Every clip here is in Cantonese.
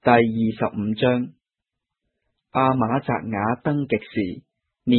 第25章。亞瑪責雅登基時，年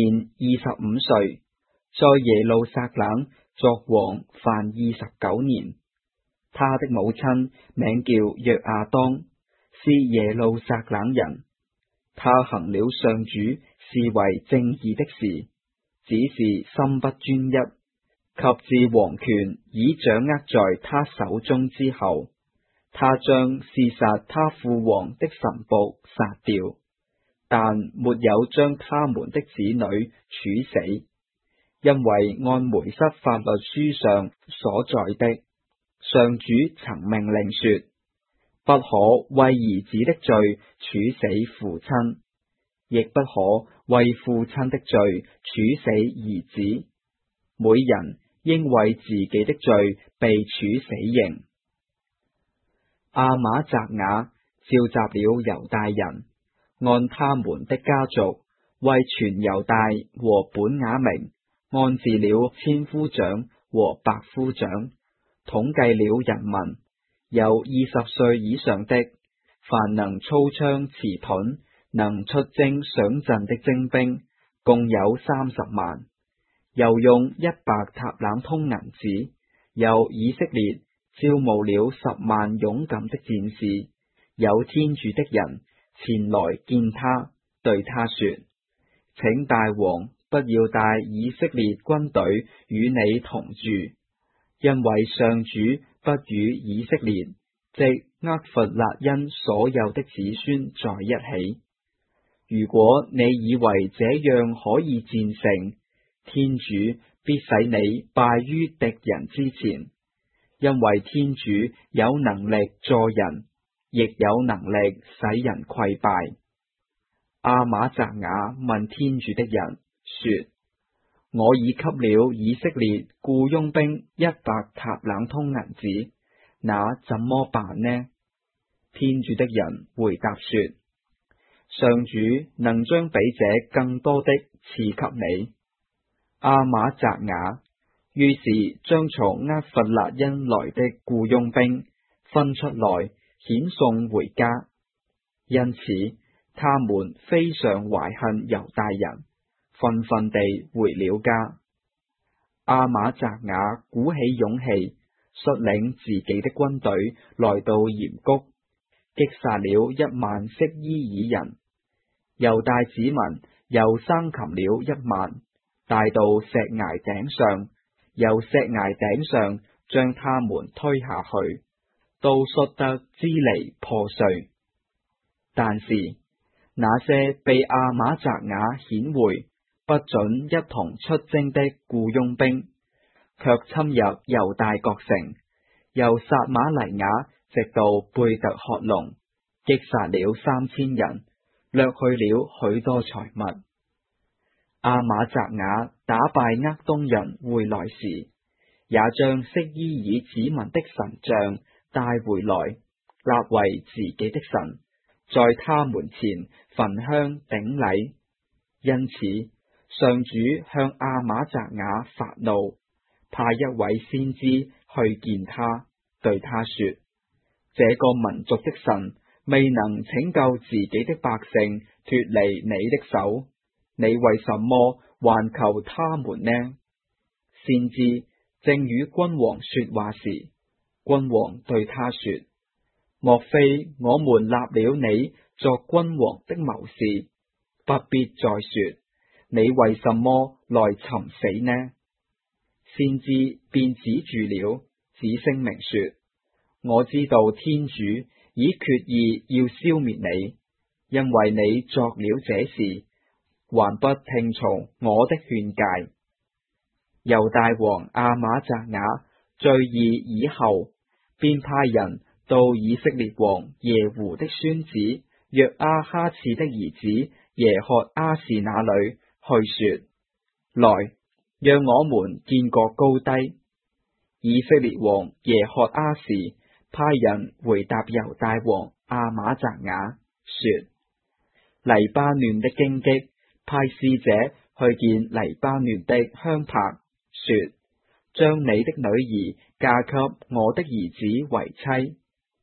25歲，在耶路撒冷作王凡29年。他的母親名叫約亞當，是耶路撒冷人。他行了上主視為正義的事，只是心不專一，及至王權已掌握在他手中之後，他將刺殺他父王的臣僕殺掉，但沒有將他們的子女處死，因為按梅瑟法律書上所載的，上主曾命令說，不可為兒子的罪處死父親，亦不可為父親的罪處死兒子，每人應為自己的罪被處死刑。亞瑪責雅召集了猶大人，按他們的家族，為全猶大和本雅明安置了千夫長和百夫長，統計了人民，有20歲以上的，凡能操槍持盾，能出征上陣的精兵，共有30萬。又用100塔冷通銀子，由以色列招募了10萬勇敢的戰士。有天主的人前來見他，對他說，請大王不要帶以色列軍隊與你同住，因為上主不與以色列即厄弗辣因所有的子孫在一起。如果你以為這樣可以戰勝，天主必使你敗於敵人之前，因為天主有能力助人，亦有能力使人潰敗。亞瑪責雅問天主的人說，我已給了以色列僱傭兵100塔冷通銀子，那怎麼辦呢？天主的人回答說，上主能將比這更多的賜給你。亞瑪責雅於是將從厄弗辣因來的僱傭兵分出來，遣送回家。因此，他們非常懷恨猶大人，紛紛地回了家。亞瑪責雅鼓起勇氣，率領自己的軍隊來到鹽谷，擊殺了1萬色伊爾人。猶大子民又生擒了1萬，帶到石崖頂上，由石崖頂上將他們推下去，都摔得支離破碎。但是那些被亞瑪責雅遣回，不准一同出征的僱傭兵，卻侵入猶大各城，由撒瑪黎雅直到貝特曷龍，擊殺了3000人，掠去了許多財物。亞瑪責雅打敗厄東人回來時，也將色伊爾子民的神像帶回來，立為自己的神，在他們前焚香頂禮。因此，上主向亞瑪責雅發怒，派一位先知去見他，對他說，這個民族的神未能拯救自己的百姓脫離你的手，你為什麼還求他們呢？先知正與君王說話時，君王對他說，莫非我們立了你作君王的謀士，不必再說，你為什麼來尋死呢？先知便止住了，只聲明說，我知道天主已決意要消滅你，因為你作了這事，還不聽從我的勸誡。猶大王亞瑪責雅罪義以後，便派人到以色列王耶胡的孫子約阿哈次的兒子耶何阿士那裏去說，來，讓我們見個高低。以色列王耶何阿士派人回答猶大王亞瑪責雅說，黎巴嫩的荊棘派使者去見黎巴嫩的香柏，說，將你的女兒嫁給我的兒子為妻。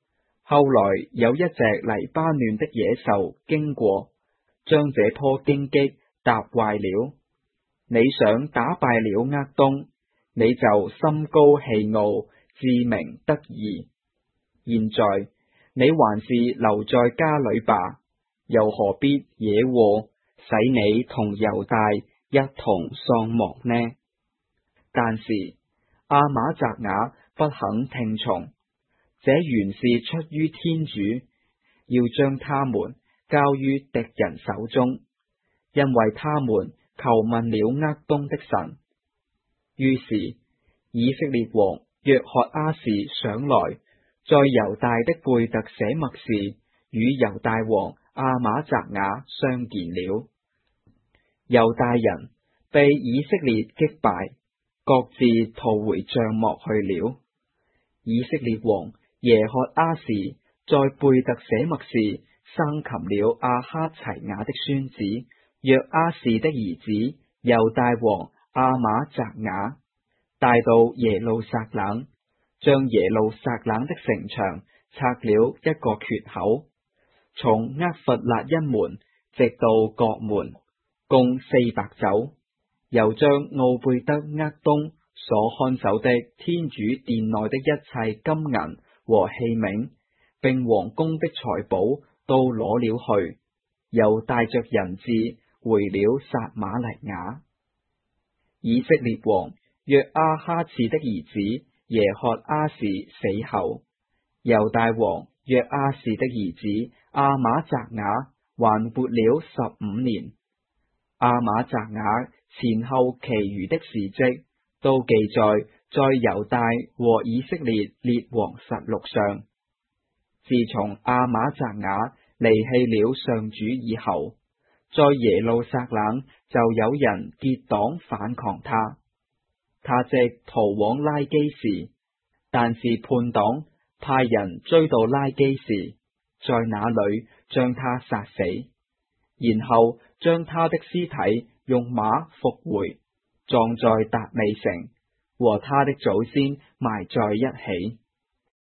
後來有一隻黎巴嫩的野獸經過，將這棵荊棘踏壞了。你想打敗了厄東，你就心高氣傲，自鳴得意。現在你還是留在家裏吧，又何必惹禍，使你同猶大一同喪亡呢？但是亞瑪責雅不肯聽從，這原是出於天主，要將他們交於敵人手中，因為他們求問了厄東的神。於是以色列王約翰亞士上來，在猶大的貝特舍默示與猶大王亞瑪責雅相見了。猶大人被以色列擊敗，各自逃回帳幕去了。以色列王耶喝亞士在貝特舍默示生擒了亞哈齊雅的孫子約亞士的兒子猶大王亞瑪責雅，帶到耶路撒冷，將耶路撒冷的城牆拆了一個缺口，從厄弗辣因門直到角門，共400肘，又將奧貝得厄東所看守的天主殿內的一切金銀和器皿，並王宮的財寶都攞了去，又帶着人質回了撒瑪黎雅。以色列王約阿哈次的兒子耶喝亞士死後，猶大王約亞士的兒子亞瑪責雅還活了15年。亞瑪責雅前後其餘的事蹟都記載在猶大和以色列列王實錄上。自從亞瑪責雅離棄了上主以後，在耶路撒冷就有人結黨反抗他。他即逃往拉基士，但是叛黨派人追到拉基士，在那裏將他殺死，然後將他的屍體用馬復回，葬在達味城，和他的祖先埋在一起。